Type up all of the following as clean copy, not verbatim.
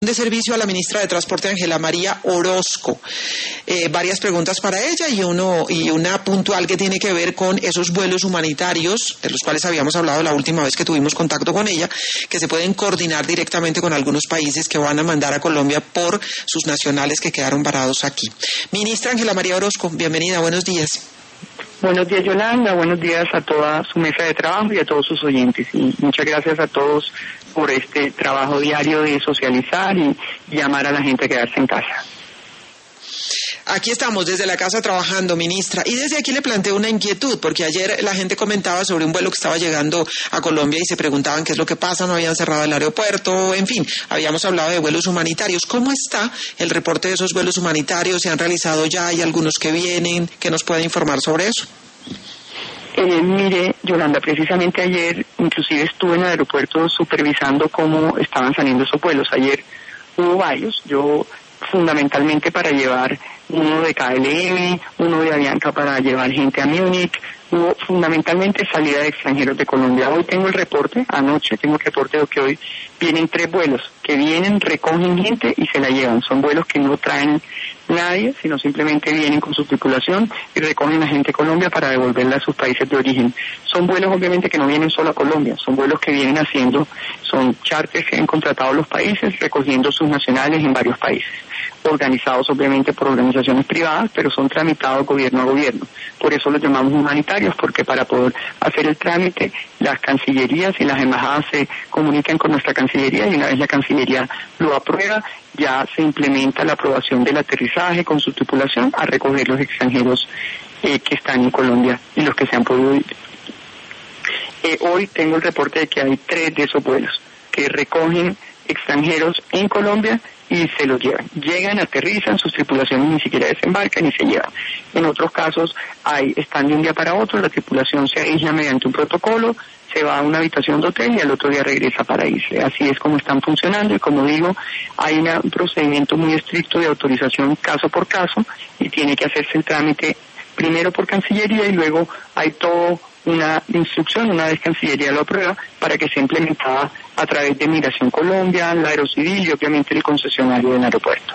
de servicio a la ministra de Transporte, Ángela María Orozco. Varias preguntas para ella y una puntual que tiene que ver con esos vuelos humanitarios, de los cuales habíamos hablado la última vez que tuvimos contacto con ella, que se pueden coordinar directamente con algunos países que van a mandar a Colombia por sus nacionales que quedaron varados aquí. Ministra Ángela María Orozco, bienvenida, buenos días. Buenos días, Yolanda, buenos días a toda su mesa de trabajo y a todos sus oyentes. Y muchas gracias a todos por este trabajo diario de socializar y llamar a la gente a quedarse en casa. Aquí estamos desde la casa trabajando, ministra, y desde aquí le planteo una inquietud, porque ayer la gente comentaba sobre un vuelo que estaba llegando a Colombia y se preguntaban qué es lo que pasa, no habían cerrado el aeropuerto, en fin, habíamos hablado de vuelos humanitarios. ¿Cómo está el reporte de esos vuelos humanitarios? ¿Se han realizado ya? ¿Hay algunos que vienen? ¿Qué nos puede informar sobre eso? Mire, Yolanda, precisamente ayer inclusive estuve en el aeropuerto supervisando cómo estaban saliendo esos vuelos. Ayer hubo varios, yo fundamentalmente para llevar uno de KLM, uno de Avianca para llevar gente a Múnich, hubo fundamentalmente salida de extranjeros de Colombia. Hoy tengo el reporte, anoche tengo el reporte de que hoy vienen 3 vuelos, que vienen, recogen gente y se la llevan. Son vuelos que no traen nadie, sino simplemente vienen con su tripulación y recogen a gente de Colombia para devolverla a sus países de origen. Son vuelos obviamente que no vienen solo a Colombia, son vuelos que vienen haciendo, son charters que han contratado los países, recogiendo sus nacionales en varios países, organizados obviamente por organizaciones privadas, pero son tramitados gobierno a gobierno. Por eso los llamamos humanitarios, porque para poder hacer el trámite, las cancillerías y las embajadas se comunican con nuestra cancillería y una vez la cancillería lo aprueba, ya se implementa la aprobación del aterrizaje con su tripulación a recoger los extranjeros que están en Colombia y los que se han podido ir. Hoy tengo el reporte de que hay 3 de esos vuelos que recogen extranjeros en Colombia y se los llevan. Llegan, aterrizan, sus tripulaciones ni siquiera desembarcan y se llevan. En otros casos están de un día para otro, la tripulación se aísla mediante un protocolo, se va a una habitación de hotel y al otro día regresa para irse. Así es como están funcionando y como digo, hay un procedimiento muy estricto de autorización caso por caso y tiene que hacerse el trámite primero por Cancillería y luego hay todo una instrucción, una vez Cancillería lo aprueba, para que sea implementada a través de Migración Colombia, la Aerocivil y obviamente el concesionario del aeropuerto.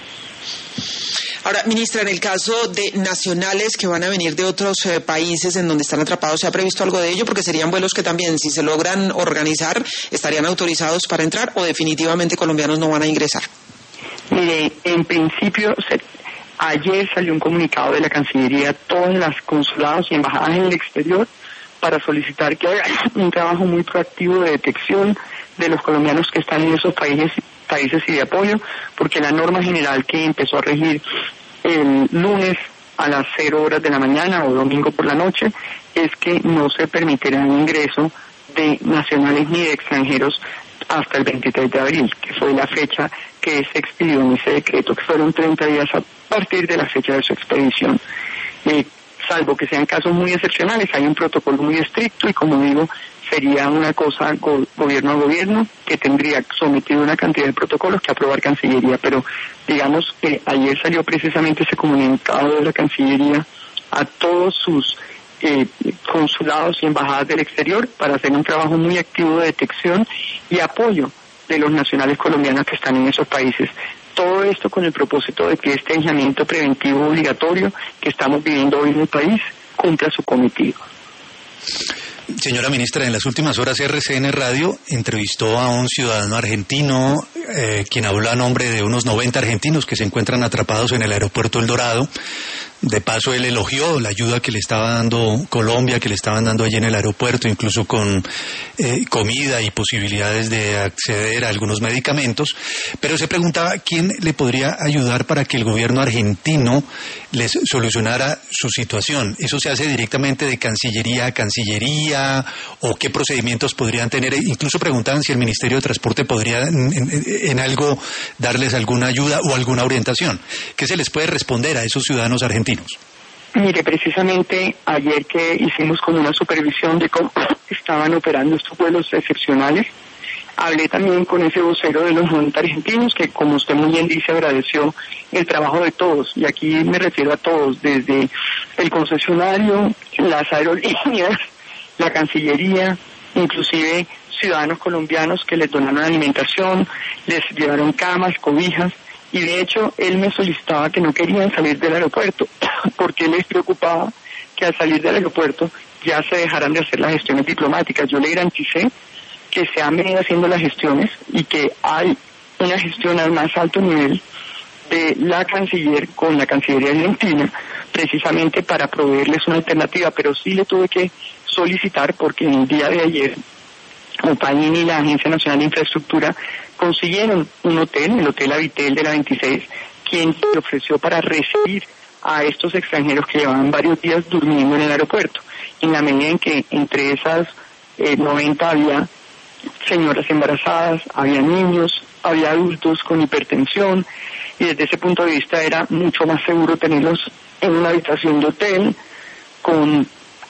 Ahora, ministra, en el caso de nacionales que van a venir de otros países en donde están atrapados, ¿se ha previsto algo de ello? Porque serían vuelos que también, si se logran organizar, estarían autorizados para entrar o definitivamente colombianos no van a ingresar. Mire, en principio, ayer salió un comunicado de la Cancillería a todos los consulados y embajadas en el exterior para solicitar que haya un trabajo muy proactivo de detección de los colombianos que están en esos países y de apoyo, porque la norma general que empezó a regir el lunes a las 0 horas de la mañana o domingo por la noche es que no se permitirá el ingreso de nacionales ni de extranjeros hasta el 23 de abril, que fue la fecha que se expidió en ese decreto, que fueron 30 días a partir de la fecha de su expedición. Salvo que sean casos muy excepcionales, hay un protocolo muy estricto y como digo, sería una cosa gobierno a gobierno que tendría sometido una cantidad de protocolos que aprobar Cancillería, pero digamos que ayer salió precisamente ese comunicado de la Cancillería a todos sus consulados y embajadas del exterior para hacer un trabajo muy activo de detección y apoyo de los nacionales colombianos que están en esos países. Todo esto con el propósito de que este aislamiento preventivo obligatorio que estamos viviendo hoy en el país cumpla su cometido. Señora ministra, en las últimas horas RCN Radio entrevistó a un ciudadano argentino, quien habló a nombre de unos 90 argentinos que se encuentran atrapados en el aeropuerto El Dorado. De paso, él elogió la ayuda que le estaba dando Colombia, que le estaban dando allí en el aeropuerto, incluso con comida y posibilidades de acceder a algunos medicamentos, pero se preguntaba quién le podría ayudar para que el gobierno argentino les solucionara su situación. ¿Eso se hace directamente de Cancillería a Cancillería o qué procedimientos podrían tener? Incluso preguntaban si el Ministerio de Transporte podría en algo darles alguna ayuda o alguna orientación. ¿Qué se les puede responder a esos ciudadanos argentinos? Mire, precisamente ayer que hicimos como una supervisión de cómo estaban operando estos vuelos excepcionales, hablé también con ese vocero de los 90 argentinos que, como usted muy bien dice, agradeció el trabajo de todos, y aquí me refiero a todos, desde el concesionario, las aerolíneas, la Cancillería, inclusive ciudadanos colombianos que les donaron alimentación, les llevaron camas, cobijas, y de hecho él me solicitaba que no querían salir del aeropuerto porque les preocupaba que al salir del aeropuerto ya se dejaran de hacer las gestiones diplomáticas. Yo le garanticé que se han venido haciendo las gestiones y que hay una gestión al más alto nivel de la canciller con la Cancillería Argentina, precisamente para proveerles una alternativa, pero sí le tuve que solicitar porque en el día de ayer Opaini y la Agencia Nacional de Infraestructura consiguieron un hotel, el Hotel Habitel de la 26, quien se ofreció para recibir a estos extranjeros que llevaban varios días durmiendo en el aeropuerto. En la medida en que entre esas 90 había señoras embarazadas, había niños, había adultos con hipertensión, y desde ese punto de vista era mucho más seguro tenerlos en una habitación de hotel con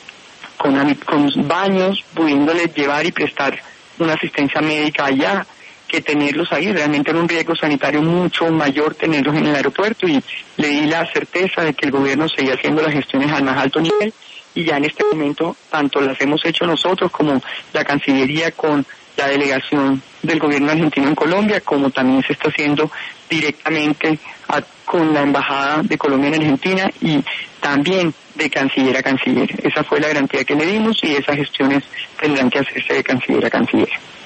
baños, pudiéndoles llevar y prestar una asistencia médica allá, que tenerlos ahí. Realmente era un riesgo sanitario mucho mayor tenerlos en el aeropuerto, y le di la certeza de que el gobierno seguía haciendo las gestiones al más alto nivel, y ya en este momento tanto las hemos hecho nosotros como la Cancillería con la delegación del gobierno argentino en Colombia, como también se está haciendo directamente con la Embajada de Colombia en Argentina y también de canciller a canciller. Esa fue la garantía que le dimos y esas gestiones tendrán que hacerse de canciller a canciller.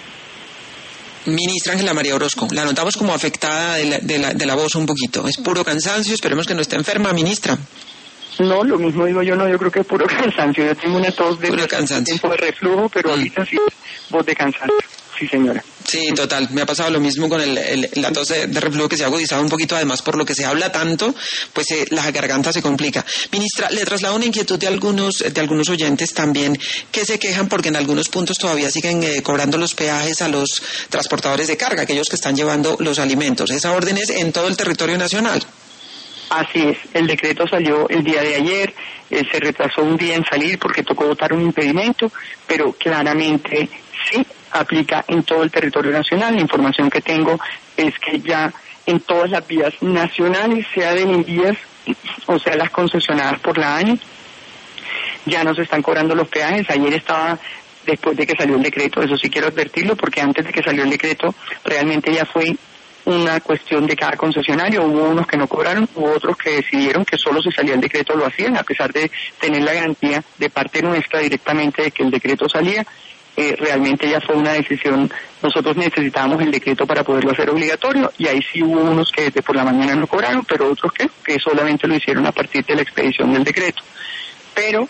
Ministra Ángela María Orozco, la notamos como afectada de la voz un poquito. Es puro cansancio, esperemos que no esté enferma, ministra. No, lo mismo digo yo, no, yo creo que es puro cansancio. Yo tengo una tos de tiempo de reflujo, pero ahorita sí es voz de cansancio. Sí, señora. Sí, total. Me ha pasado lo mismo con la tos de reflujo, que se ha agudizado un poquito, además por lo que se habla tanto, pues la garganta se complica. Ministra, le traslado una inquietud de algunos oyentes también que se quejan porque en algunos puntos todavía siguen cobrando los peajes a los transportadores de carga, aquellos que están llevando los alimentos. Esa orden es en todo el territorio nacional. Así es, el decreto salió el día de ayer, se retrasó un día en salir porque tocó votar un impedimento, pero claramente sí aplica en todo el territorio nacional. La información que tengo es que ya en todas las vías nacionales, sea de envías, o sea las concesionadas por la ANI, ya no se están cobrando los peajes. Ayer estaba, después de que salió el decreto, eso sí quiero advertirlo, porque antes de que salió el decreto realmente ya fue una cuestión de cada concesionario. Hubo unos que no cobraron, hubo otros que decidieron que solo si salía el decreto lo hacían, a pesar de tener la garantía de parte nuestra directamente de que el decreto salía. Realmente ya fue una decisión, nosotros necesitábamos el decreto para poderlo hacer obligatorio, y ahí sí hubo unos que desde por la mañana no cobraron, pero otros que solamente lo hicieron a partir de la expedición del decreto. Pero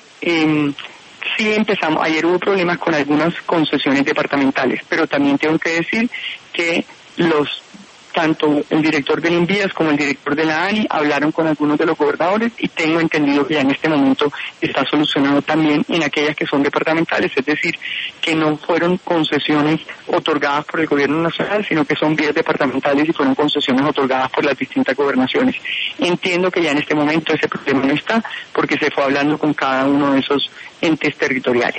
sí empezamos, ayer hubo problemas con algunas concesiones departamentales, pero también tengo que decir que tanto el director del Invías como el director de la ANI hablaron con algunos de los gobernadores, y tengo entendido que ya en este momento está solucionado también en aquellas que son departamentales, es decir, que no fueron concesiones otorgadas por el gobierno nacional, sino que son vías departamentales y fueron concesiones otorgadas por las distintas gobernaciones. Entiendo que ya en este momento ese problema no está, porque se fue hablando con cada uno de esos entes territoriales.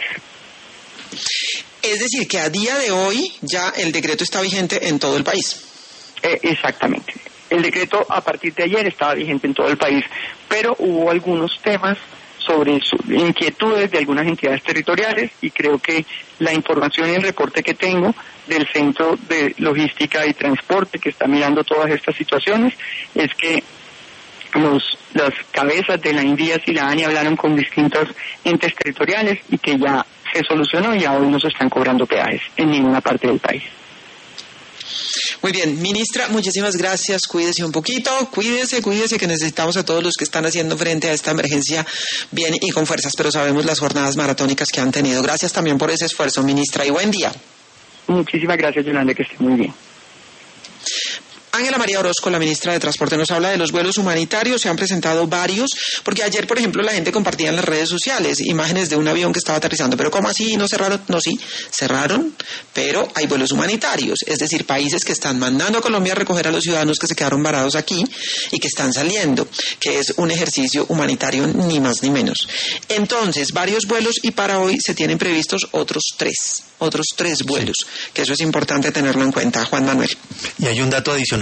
Es decir, que a día de hoy ya el decreto está vigente en todo el país. Exactamente. El decreto a partir de ayer estaba vigente en todo el país, pero hubo algunos temas sobre inquietudes de algunas entidades territoriales, y creo que la información y el reporte que tengo del Centro de Logística y Transporte, que está mirando todas estas situaciones, es que las cabezas de la Invías y la ANI hablaron con distintos entes territoriales y que ya se solucionó, y hoy no se están cobrando peajes en ninguna parte del país. Muy bien, ministra, muchísimas gracias. Cuídese un poquito, cuídese, que necesitamos a todos los que están haciendo frente a esta emergencia bien y con fuerzas, pero sabemos las jornadas maratónicas que han tenido. Gracias también por ese esfuerzo, ministra, y buen día. Muchísimas gracias, Yolanda, que esté muy bien. Ángela María Orozco, la ministra de Transporte, nos habla de los vuelos humanitarios. Se han presentado varios, porque ayer, por ejemplo, la gente compartía en las redes sociales imágenes de un avión que estaba aterrizando. ¿Pero cómo así? ¿No cerraron? No, sí, cerraron, pero hay vuelos humanitarios, es decir, países que están mandando a Colombia a recoger a los ciudadanos que se quedaron varados aquí y que están saliendo, que es un ejercicio humanitario ni más ni menos. Entonces, varios vuelos, y para hoy se tienen previstos otros tres vuelos, que eso es importante tenerlo en cuenta. Juan Manuel. Y hay un dato adicional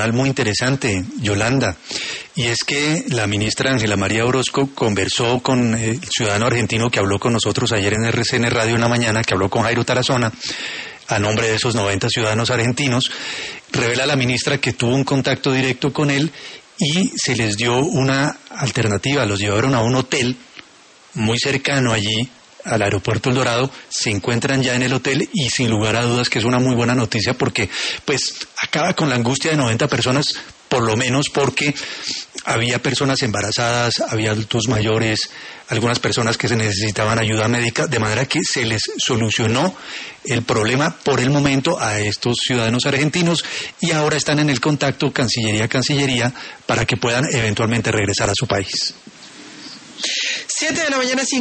adicional muy interesante, Yolanda, y es que la ministra Ángela María Orozco conversó con el ciudadano argentino que habló con nosotros ayer en RCN Radio en la mañana, que habló con Jairo Tarazona, a nombre de esos 90 ciudadanos argentinos. Revela la ministra que tuvo un contacto directo con él y se les dio una alternativa, los llevaron a un hotel muy cercano allí al aeropuerto El Dorado, se encuentran ya en el hotel y sin lugar a dudas que es una muy buena noticia porque pues acaba con la angustia de 90 personas, por lo menos porque había personas embarazadas, había adultos mayores, algunas personas que se necesitaban ayuda médica, de manera que se les solucionó el problema por el momento a estos ciudadanos argentinos y ahora están en el contacto Cancillería a Cancillería para que puedan eventualmente regresar a su país. 7 de la mañana,